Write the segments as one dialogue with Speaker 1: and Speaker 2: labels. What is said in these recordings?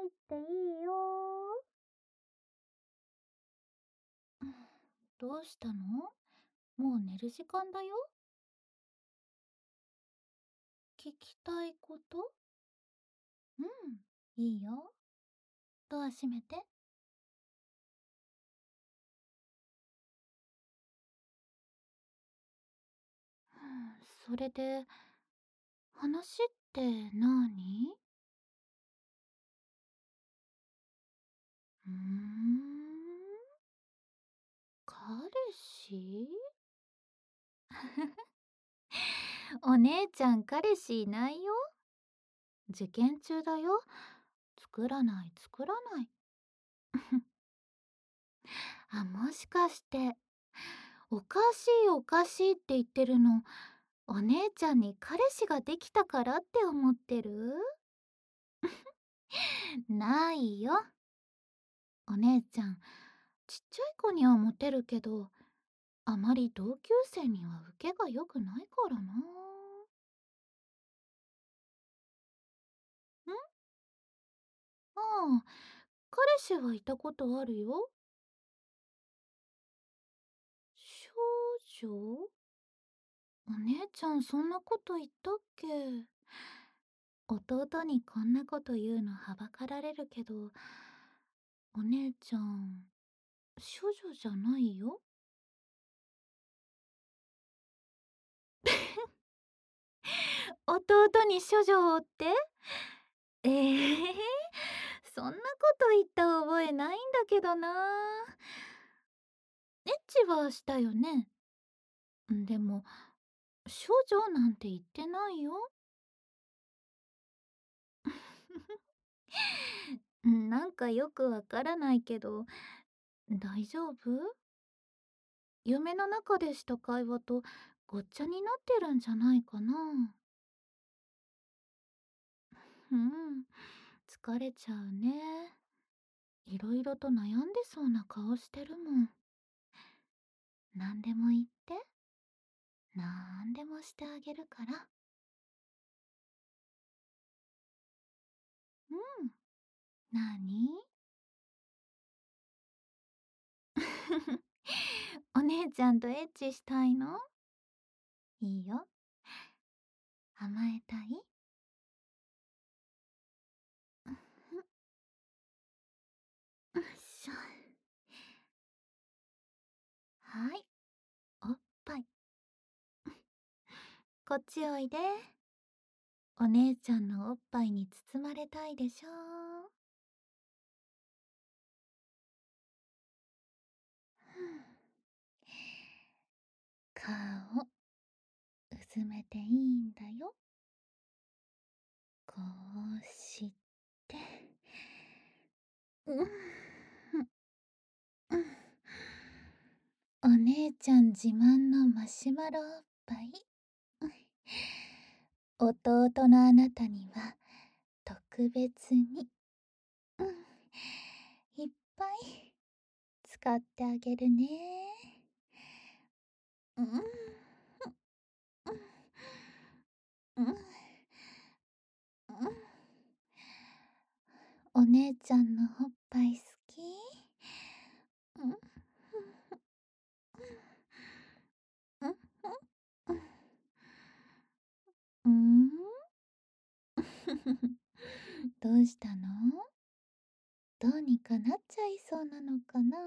Speaker 1: 入っていいよ。どうしたの？もう寝る時間だよ。聞きたいこと？うん、いいよ。ドア閉めて。それで、話って何？うーん、彼氏？お姉ちゃん彼氏いないよ。受験中だよ。作らない作らない。あ、もしかして、おかしいおかしいって言ってるの、お姉ちゃんに彼氏ができたからって思ってる？ないよ。お姉ちゃん、ちっちゃい子にはモテるけど、あまり同級生には受けが良くないからな。ああ、彼氏はいたことあるよ。少女？お姉ちゃんそんなこと言ったっけ？弟にこんなこと言うのはばかられるけど、お姉ちゃん、処女じゃないよ。弟に処女をって？ええー、そんなこと言った覚えないんだけどな。エッチはしたよね。でも、処女なんて言ってないよ。なんかよくわからないけど、大丈夫？夢の中でした会話とごっちゃになってるんじゃないかな。うん、疲れちゃうね。いろいろと悩んでそうな顔してるもん。何でも言って。なんでもしてあげるから。うん。なに？お姉ちゃんとエッチしたいの？いいよ。甘えたい？よいしょ。はい、おっぱい。こっちおいで。お姉ちゃんのおっぱいに包まれたいでしょ？顔、うずめていいんだよ。こうして。うん。お姉ちゃん自慢のマシュマロおっぱい。弟のあなたには特別に、うん、いっぱい使ってあげるね。うん、うん、うん、お姉ちゃんのおっぱい好き？うん、うん、うん、どうしたの？どうにかなっちゃいそうなのかな？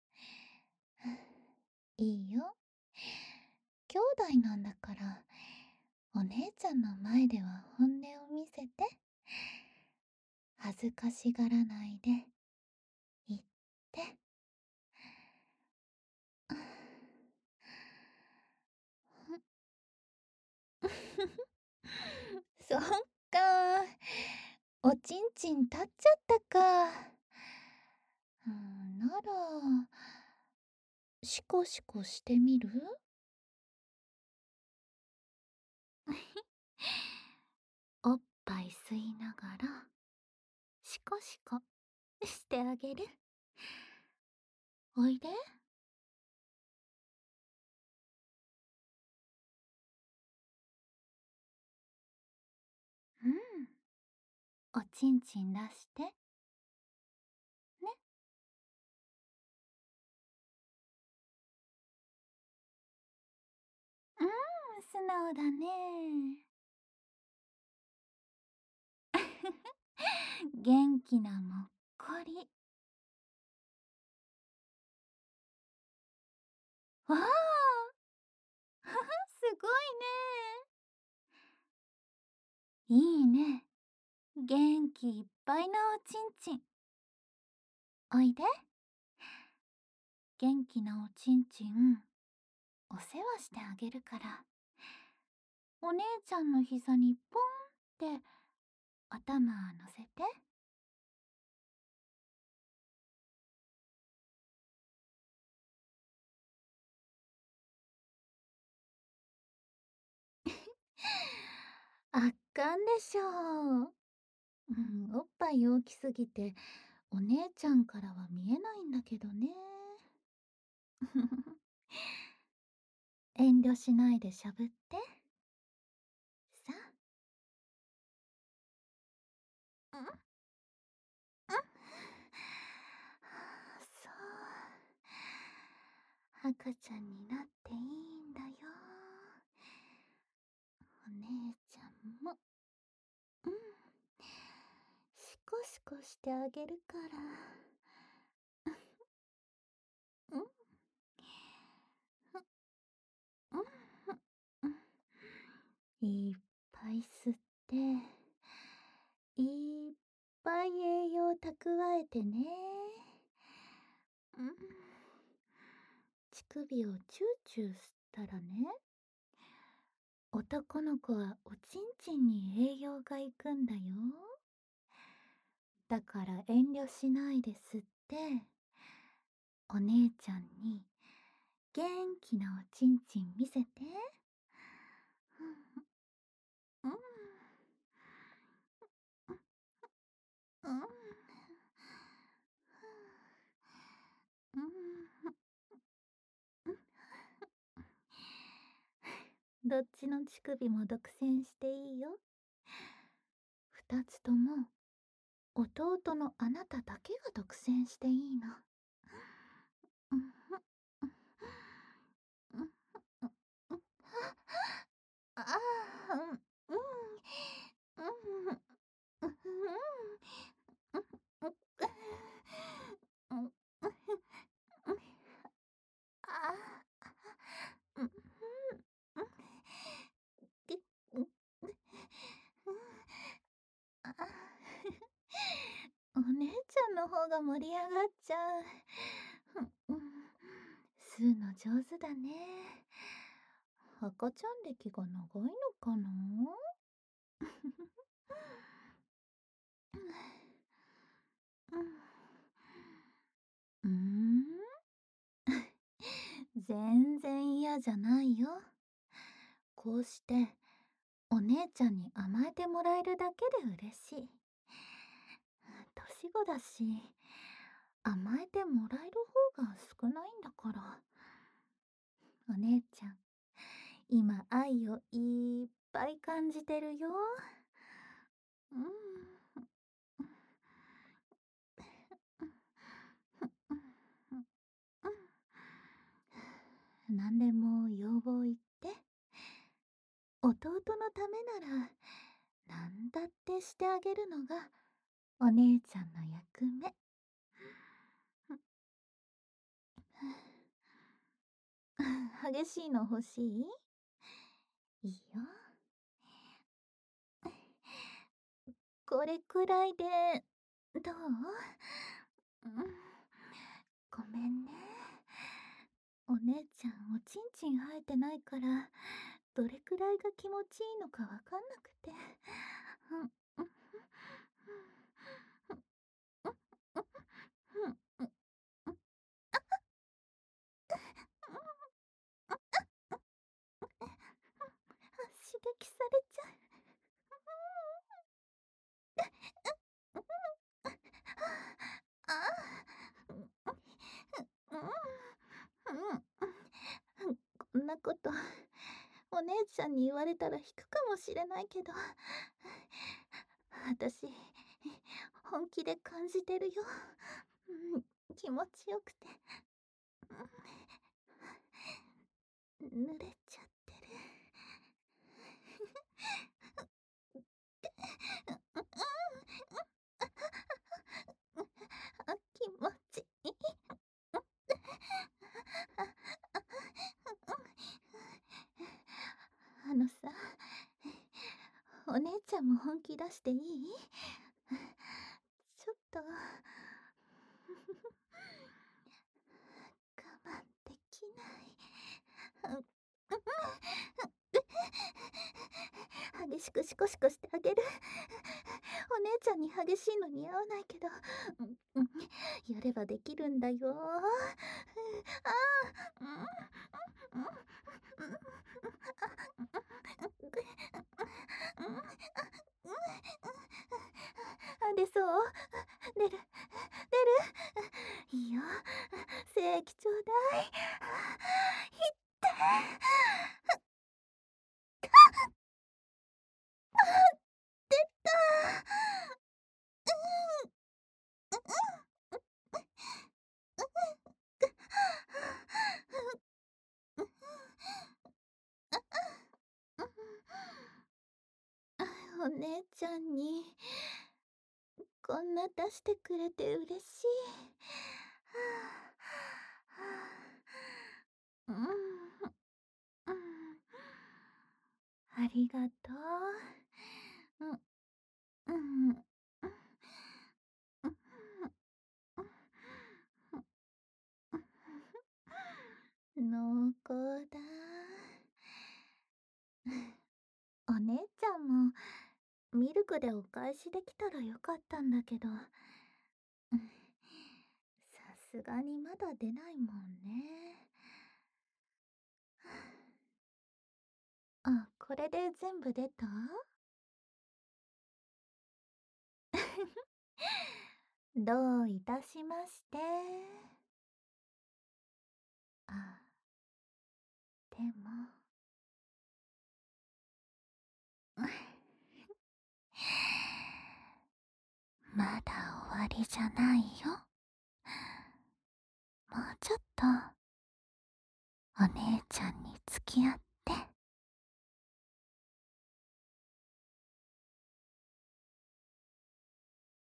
Speaker 1: いいよ。兄弟なんだから、お姉ちゃんの前では本音を見せて。恥ずかしがらないで言って。そっか、おちんちん立っちゃったか。ならシコシコしてみる？おっぱい吸いながらシコシコしてあげる。おいで。うん、おちんちん出して。 素直だね。元気なもっこり。わあ、すごいね。いいね。元気いっぱいなおちんちん。おいで。元気なおちんちん、お世話してあげるから。お姉ちゃんの膝にポンって頭乗せて。あっかんでしょう。おっぱい大きすぎてお姉ちゃんからは見えないんだけどね。遠慮しないでしゃぶって。さあ。そう、赤ちゃんになっていいんだよ。お姉ちゃんも、シコシコしてあげるから。うん、うん、うん。いっぱい吸って、いっぱい栄養蓄えてね。うん。乳首をチューチュー吸ったらね、男の子はおちんちんに栄養がいくんだよ。だから遠慮しないで吸って、お姉ちゃんに元気なおちんちん見せて。うん、うん、うん、うん、どっちの乳首も独占していいよ。二つとも弟のあなただけが独占していいの。うん、うん、うん、うん、ああ、うん、うん、うん、うん、うん、ああ、うん、で、うん、あ、お姉ちゃんの方が盛り上がっちゃう。うん、吸うの上手だね。赤ちゃん歴が長いのかな。うん、全然嫌じゃないよ。こうしてお姉ちゃんに甘えてもらえるだけで嬉しい。年子だし、甘えてもらえる方が少ないんだから。お姉ちゃん、今愛をいっぱい感じてるよ。うん。何でも要望言って。弟のためなら何だってしてあげるのがお姉ちゃんの役目。激しいの欲しい？いいよ。これくらいでどう？うん、ごめんね。お姉ちゃんおちんちん生えてないからどれくらいが気持ちいいのかわかんなくて。うん、うん、うん、うん、刺激されちゃう。ああ、うん、うん、こんなことお姉ちゃんに言われたら引くかもしれないけど、私本気で感じてるよ。うん、気持ちよくて、濡れちゃってる。 お姉ちゃんも本気出していい？ちょっと我慢できない。激しくシコシコしてあげる。お姉ちゃんに激しいの似合わないけど、やればできるんだよ。出そう。出る。出る。いいよ。精液ちょうだい。いって出た。お姉ちゃんにこんな出してくれて嬉しい。うん、うん、ありがとう。うん、うん、うん、濃厚だ。お姉ちゃんもミルクでお返しできたらよかったんだけど、さすがにまだ出ないもんね。あ、これで全部出た？どういたしまして。あ、でもまだ終わりじゃないよ。もうちょっとお姉ちゃんに付き合って